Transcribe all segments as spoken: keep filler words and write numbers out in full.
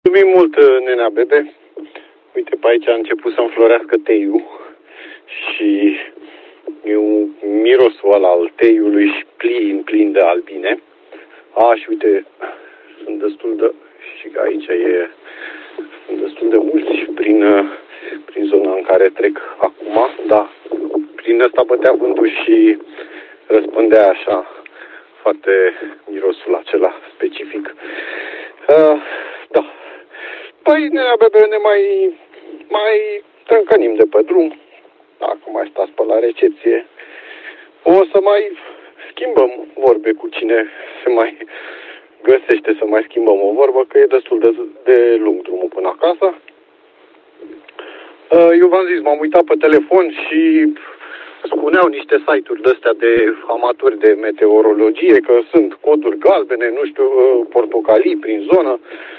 Mulțumim mult, nenea Bebe. Uite, pe aici a început să înflorească teiul și e un mirosul ăla al teiului și plin, plin de albine. A, și uite, sunt destul de... și aici e... sunt destul de mulți prin, prin zona în care trec acum, da, prin ăsta bătea vântul și răspândea așa foarte mirosul acela specific. Uh, da. Păi, nenea Bebe, ne mai, mai trâncănim de pe drum. Dacă mai stați pe la recepție, o să mai schimbăm vorbe cu cine se mai găsește să mai schimbăm o vorbă, că e destul de, de lung drumul până acasă. Eu v-am zis, m-am uitat pe telefon și spuneau niște site-uri de-astea de amatori de meteorologie că sunt coduri galbene, nu știu, portocalii prin zonă,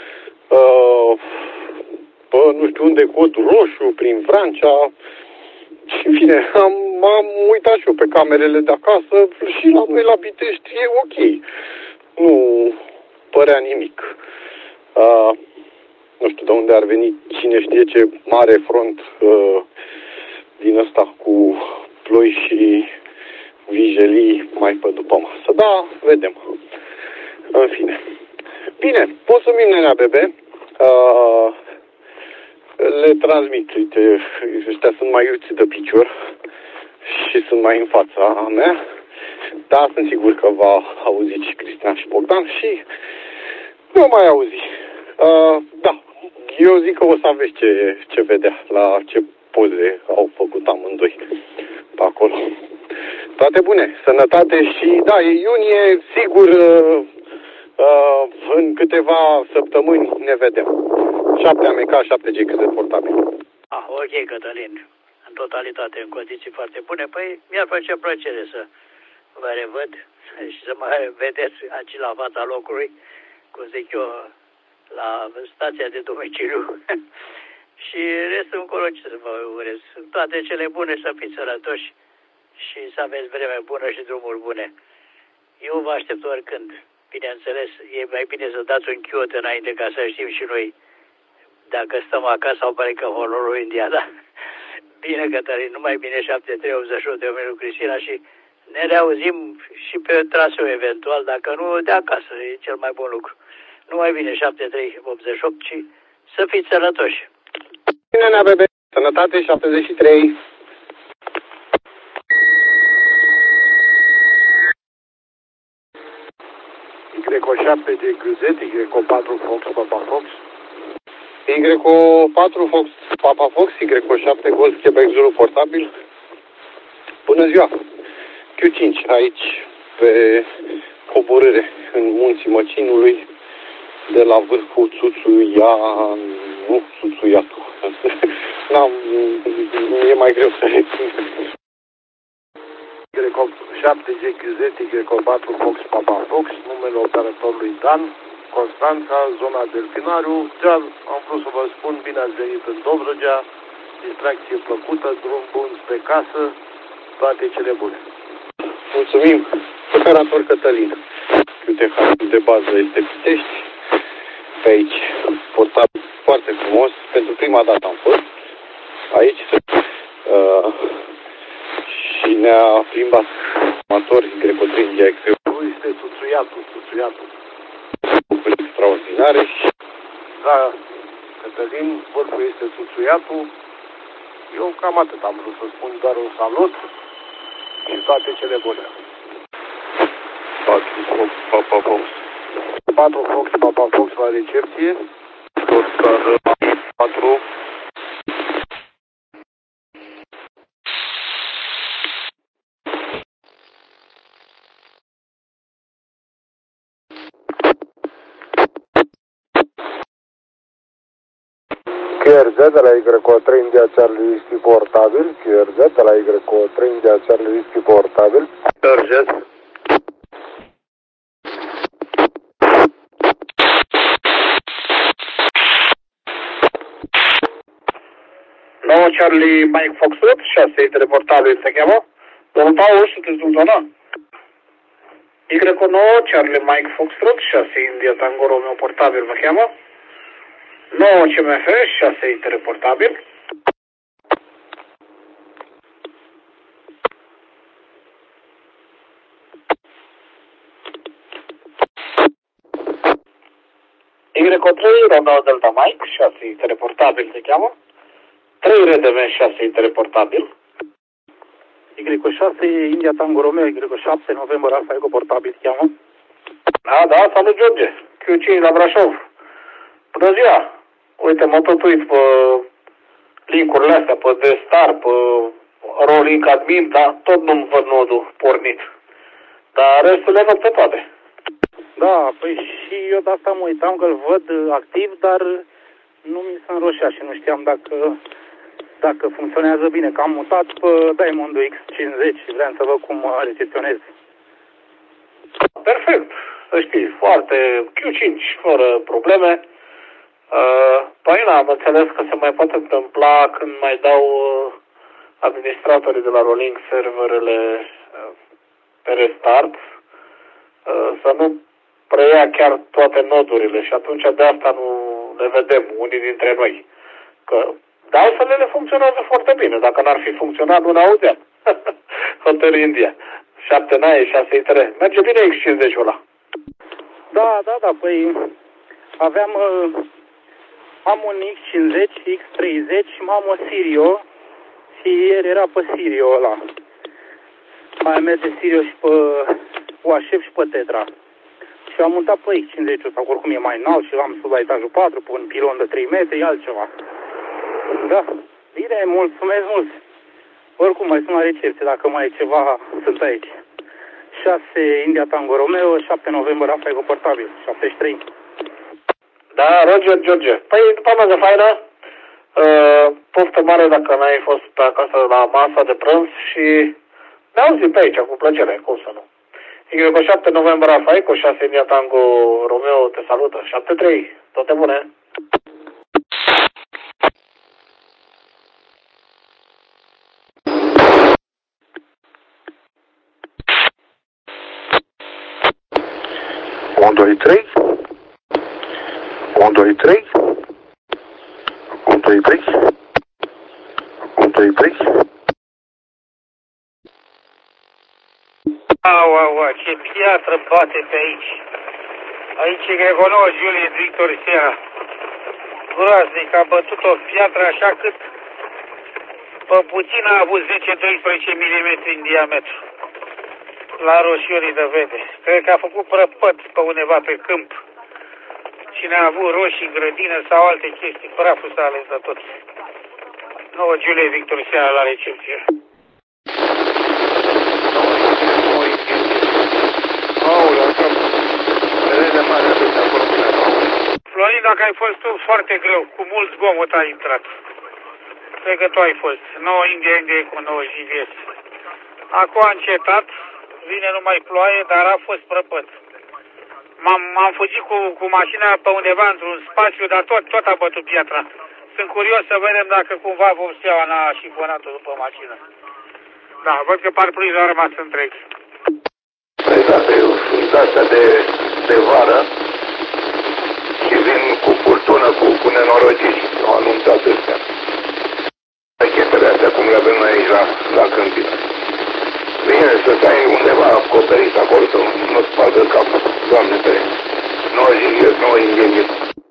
pe nu știu unde cod roșu prin Francia. Și în fine, am, am uitat și eu pe camerele de acasă și la noi la Pitești e ok. Nu părea nimic. Uh, nu știu de unde ar veni, cine știe ce mare front uh, din ăsta cu ploi și vijelii mai pe după masă. Da, vedem. În fine. Bine, mulțumim, nenea Bebe. Uh, le transmit, uite, ăștia sunt mai iuți de picior și sunt mai în fața mea, dar sunt sigur că va auzi și Cristian și Bogdan și nu mai auzi. Uh, da, eu zic că o să aveți ce, ce vedea, la ce poze au făcut amândoi pe acolo. Toate bune, sănătate și da, e iunie, sigur, uh, uh, în câteva săptămâni ne vedem. șapte A M K, șapte G cât de portabil. Ah, ok, Cătălin. În totalitate, în condiții foarte bune. Păi, mi-ar face plăcere să vă revăd și să mă vedeți aici la fața locului, cum zic eu, la stația de domiciliu. Și restul încolo, ce să vă urez? Toate cele bune, să fiți sănătoși și să aveți vreme bună și drumuri bune. Eu vă aștept oricând. Bineînțeles, e mai bine să dați un chiot înainte ca să știm și noi dacă stăm acasă sau plecă horrorul India, da? Bine, Cătălin, numai bine, șapte trei optzeci și opt de Omilu Cristina și ne reauzim și pe traseu eventual, dacă nu de acasă, e cel mai bun lucru. Numai bine, șapte trei optzeci și opt și să fiți sănătoși. Bine, nea Bebe, sănătate, șaptezeci și trei. Y șapte de Guzet, Y patru Fox, Papa Fox. Y patru Fox, Papa Fox, Y șapte Golf, Quebec Zulu portabil. Bună ziua! Q cinci, aici, pe coborâre, în munții Măcinului, de la vârful Țuțuia... nu, Țuțuiatu. N-am... e mai greu să rețin. Y șapte G Q Z, Y patru Fox, Papa Fox, numele operatorului Dan, Constanța, zona Delfinariu. Deal, am vrut să vă spun, bine ați venit în Dobrogea, distracție plăcută, drum bun spre casă, toate cele bune. Mulțumim, operator Cătălin. Uite, de bază este Pitești. Pe aici, portabil foarte frumos. Pentru prima dată am fost aici. Uh, și ne-a plimbat amator Y trei India X. Este Țuțuiatul, Țuțuiatul. Lucruri extraordinare și... Da, Cătălin, vârful este Țuțuiatul. Eu cam atât am vrut să spun, doar un salut și toate cele bune. patru Fox, Papa Fox. patru Fox, Papa Fox la recepție. patru. Q R Z de la Y trei India Charlie Whisky portabil. Q R Z de la Y trei India Charlie Whisky portabil. Q R Z. nouă Charlie Mike Foxtrot, șase teleportabil se cheamă. Domnul Paul, sunteți în zona? Y nouă Charlie Mike Foxtrot, șase India Tango Romeo portabil mă cheamă. nouă C M F, șase interportabil. Y trei, Romeo Delta Mike, șase interportabil se cheamă. trei R D V șase interportabil. Y șase, India Tango Romeo, Y șapte, November Alpha Eco portabil se cheamă. Da, da, salut George, Q cinci la Brașov. Bună ziua! Uite, mă tot uit pe link-urile astea, pe Destar, pe Rolling Admin, dar tot nu-mi văd nodul pornit. Dar restul le văd pe toate. Da, păi și eu de asta mă uitam că-l văd activ, dar nu mi s-a înroșeat și nu știam dacă, dacă funcționează bine. Că am mutat pe Diamond X cincizeci și vreau să văd cum recepționez. Perfect, să știi, foarte Q cinci, fără probleme. Uh, păi na, am înțeles că se mai poate întâmpla când mai dau uh, administratorii de la Rolling serverele uh, pe restart uh, să nu preia chiar toate nodurile și atunci de asta nu le vedem unii dintre noi. Că de altfel ele funcționează foarte bine. Dacă n-ar fi funcționat, nu ne-auzeam. Hotel India. șapte naie, șase I trei. Merge bine X cincizeci-ul ăla. Da, da, da, păi aveam... Uh... Am un X cincizeci, X treizeci și am o Sirio și ieri era pe Sirio ăla. Mai merge Sirio și pe U H F și pe Tetra. Și am mutat pe X cincizeci ăsta, oricum e mai înalt și l-am sus la etajul patru, pe un pilon de trei metri, e altceva. Da, bine, mulțumesc mult. Oricum mai sunt la recepție, dacă mai e ceva, sunt aici. șase India Tango Romeo, șapte November Alpha Eco portabil, șaptezeci și trei. Da, Roger, George. Păi, după amază faină, uh, poftă mare dacă n-ai fost pe acasă la masa de prânz și ne auzim pe aici, cu plăcere, cum să nu. Y șapte November Alpha Eco, șase India Tango Romeo te salută, șapte trei, toate bune. unu, doi, trei. unu, doi, trei. unu, doi, trei. unu, doi, trei. Au, au, au, ce piatră bate pe aici. Aici e Gregonouă, Julie, Victor Sierra. Groaznic, a bătut o piatră așa cât pe puțin a avut zece doisprezece milimetri în diametru. La roșiorii de vede. Cred că a făcut prăpăt pe undeva pe câmp. Cine a avut roșii în grădină sau alte chestii, praful s-a ales de tot. nouă Julie, Victor Sierra la recepție. Florin, dacă ai fost tu, foarte greu, cu mult zgomot a intrat. Cred că tu ai fost. nouă India, India cu nouă G V S. Acum a încetat, vine numai ploaie, dar a fost prăpăt. M-am fugit cu, cu mașina pe undeva într-un spațiu, dar tot, tot a bătut piatra. Sunt curios să vedem dacă cumva vom steaua n-a șifonat-o după mașină. Da, văd că parprizul a rămas întreg. Păi da, pe astea de, de vară și vin cu furtună, cu, cu nenorociri, au anunțat astea. Pachetele astea, cum le avem noi aici la, la câmpină. Bine, să stai undeva acoperit acolo, să nu spargă capul. Doamne, pe nouă zile, nouă ingenie.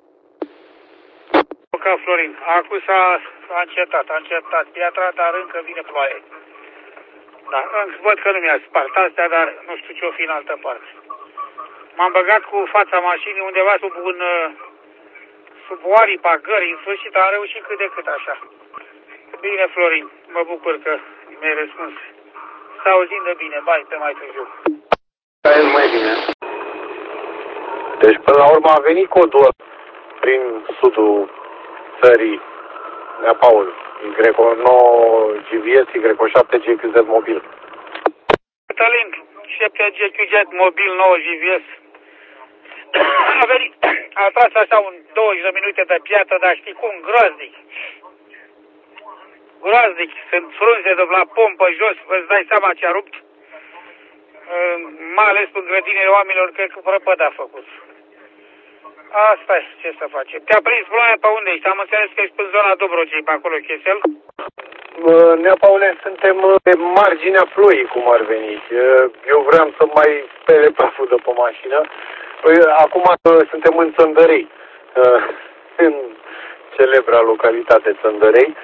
Ca Florin, acum s-a încetat, a încetat piatra, dar încă vine ploaie. Da, văd că nu mi-a spart astea, dar nu știu ce-o fi în altă parte. M-am băgat cu fața mașinii undeva sub un... sub o aripa gării, în sfârșit am reușit cât de cât așa. Bine, Florin, mă bucur că mi-ai răspuns. Să auzim de bine, bai, pe mai târziu. Stai mai bine. Deci până la urmă a venit codul prin sudul țării, Nea Paul, Y nouă G V S, Y șapte G Q Z mobil. Cătălin, șapte G Q Z mobil nouă G V S. A venit, a tras așa un douăzeci de minute de piatră, dar știi cum, groaznic. Groaznic, sunt frunze de la pompă jos, îți dai seama ce a rupt. Mai ales în grădinile oamenilor, cred că prăpăd a făcut. Asta e, ce să face. Te-a prins ploaia pe unde ești? Am înțeles că ești în zona Dobrogei, pe acolo, Chesel? Nea Paule, suntem pe marginea ploii, cum ar veni. Eu vreau să mai spele praful de pe mașină. Acum suntem în Țăndărei, în celebra localitate Țăndărei.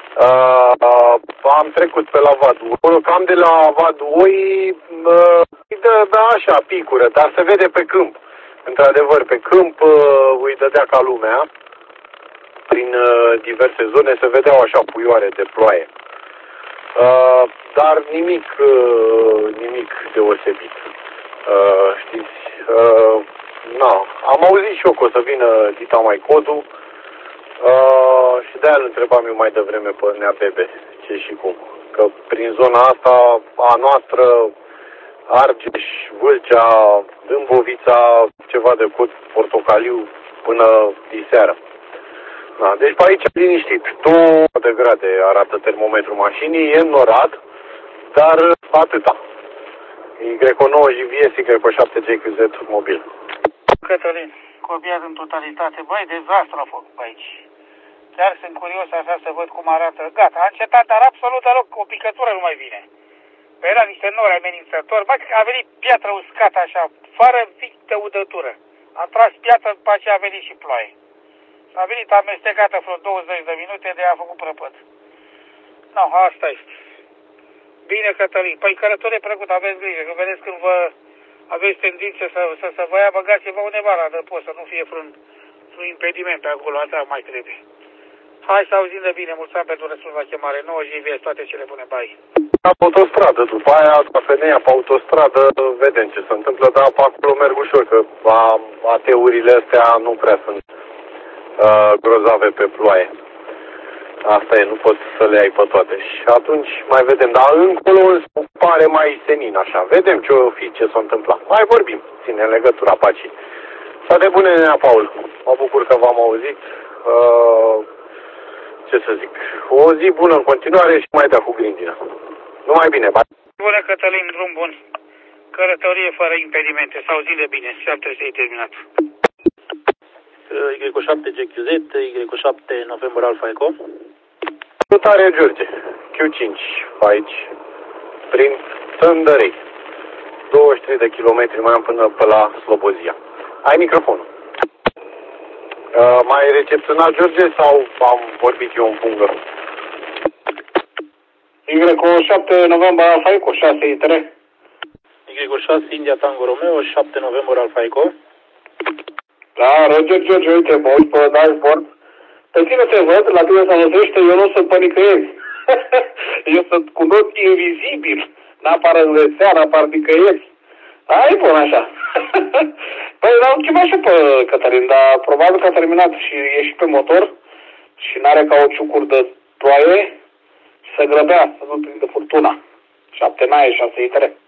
Am trecut pe la Vadul. Cam de la Vadul îi dă, da, așa, picură, dar se vede pe câmp. Într-adevăr, pe câmp îi dădea ca lumea. Prin diverse zone se vedeau așa puioare de ploaie. Dar nimic, nimic deosebit. Știți, na, am auzit și eu că o să vină Dita Maicodu și de-aia îl întrebam eu mai devreme pe Nea Bebe ce și cum. Că prin zona asta a noastră, Argeș, Vâlcea, Dâmbovița, ceva de cod portocaliu până diseară. Da, deci pe aici liniștit. două de grade arată termometrul mașinii, e înnorat, dar atâta. Y nouă G V S, Y șapte J Q Z mobil. Cătălin, copiat în totalitate. Băi, dezastru a făcut pe aici. Chiar sunt curios așa să văd cum arată. Gata, a încetat, dar absolut deloc, o picătură nu mai vine. Păi era niște nori amenințători. Bă, a venit piatră uscată așa, fără pic de udătură. A tras piatră, după aceea a venit și ploaie. A venit amestecată vreo douăzeci de minute, de a făcut prăpăt. No, asta este. Bine, Cătălin. Păi călătorie plăcut, aveți grijă, că vedeți când vă aveți tendințe să, să, să vă ia, băgați-vă undeva la adăpost, să nu fie vreun, vreun impediment pe acolo, atâta mai trebuie. Hai să auzim de bine, mulțumesc pentru răspuns la chemare. nouă G V S, toate cele bune, bai. Pe autostradă, după aia, cafenea pe autostradă, vedem ce se întâmplă, dar pe acolo merg ușor, că A T urile astea nu prea sunt uh, grozave pe ploaie. Asta e, nu poți să le ai pe toate. Și atunci mai vedem, dar încolo îmi pare mai senin așa. Vedem ce o fi, ce s-a întâmplat. Mai vorbim, ține legătura pacii. Toate bune, Nea Paul. Mă bucur că v-am auzit. Uh, ce să zic, o zi bună în continuare și mai dea cu grindină. Numai bine, bai. Bună, Cătălin, drum bun. Călătorie fără impedimente. S-au zile bine, șapte se-i terminat. Y șapte G Q Z, Y șapte November Alpha Echo. Salutare, George. Q cinci aici, prin Țăndărei. douăzeci și trei de kilometri mai am până pe la Slobozia. Ai microfonul. Uh, mai recepționat, George, sau am vorbit eu în pungă? Y șapte November Alpha Echo, șase I T R. Y șase India Tango Romeo, șapte November Alpha Echo. Da, Roger, George, uite, mă uit pe dashboard. Pe tine te văd, la tine se năsrește, eu nu sunt pe nicăieri. Eu sunt cu not invizibil. N-apar în rețea, n-apar nicăieri. A, e bun așa. Păi l-am chemat și pe Cătălin, dar probabil că a terminat și e și pe motor și n-are cauciucuri de ploaie și se grăbea să nu prindă furtuna. Șapte naie, șase I T R.